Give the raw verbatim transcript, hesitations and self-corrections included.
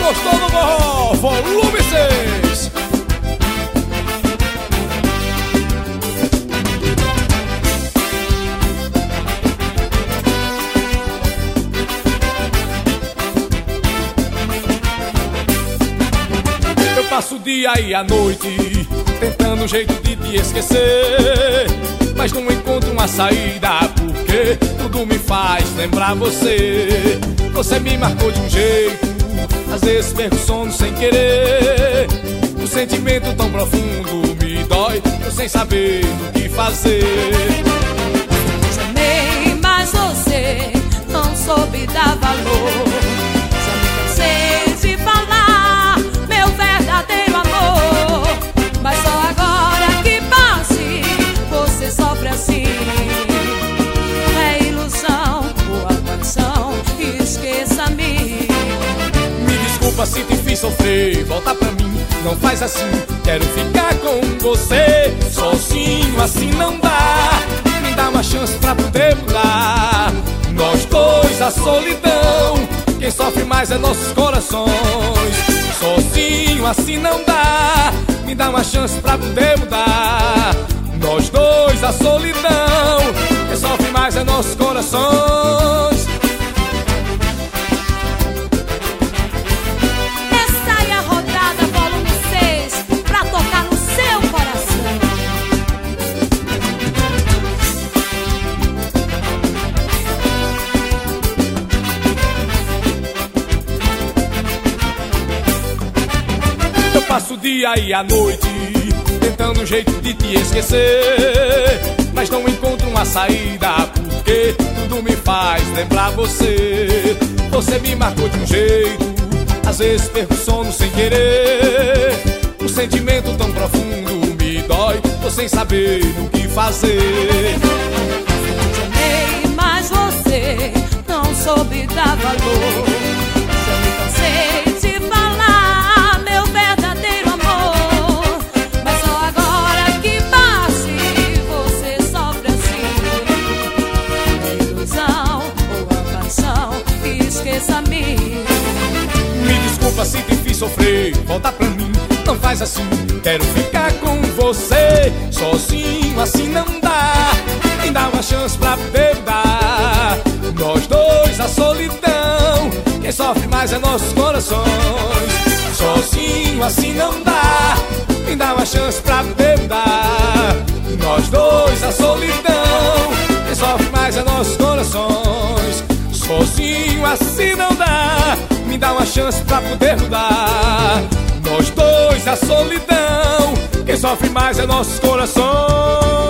gostou do forró? Volume seis. Eu passo o dia e a noite tentando um jeito de te esquecer, mas não encontro uma saída, porque tudo me faz lembrar você. Você me marcou de um jeito, às vezes perco o sono sem querer. Um sentimento tão profundo me dói, eu sem saber o que fazer. Te amei, mas você não soube dar valor. Já me cansei de falar meu verdadeiro amor, mas só agora que passe você sofre assim. É ilusão ou aparição, esqueça-me. Me desculpa se te fiz sofrer, volta pra mim, não faz assim. Quero ficar com você, sozinho assim não dá. Me dá uma chance pra poder mudar. Nós dois, a solidão, quem sofre mais é nossos corações. Sozinho assim não dá. Me dá uma chance pra poder mudar. Nós dois, a solidão, quem sofre mais é nossos corações. Essa é a rodada volume seis, pra tocar no seu coração. Eu passo o dia e a noite tentando um jeito de te esquecer, mas não encontro uma saída, porque tudo me faz lembrar você. Você me marcou de um jeito, às vezes perco o sono sem querer. Um sentimento tão profundo me dói, tô sem saber o que fazer. Te amei, mas você não soube dar valor. Já me cansei de falar meu verdadeiro amor, mas só agora que passe você sofre assim. É ilusão ou aparição, esqueça-me. Me desculpa se te fiz sofrer, volta pra mim, não faz assim. Quero ficar com você, sozinho assim não dá. Me dá uma chance pra poder dar. Nós dois, a solidão, quem sofre mais é nossos corações. Sozinho assim não dá. Me dá uma chance pra poder dar. Nós dois, a solidão, quem sofre mais é nossos corações. Sozinho assim não dá. Me dá uma chance pra poder mudar. Nós dois, a solidão, quem sofre mais é nossos corações.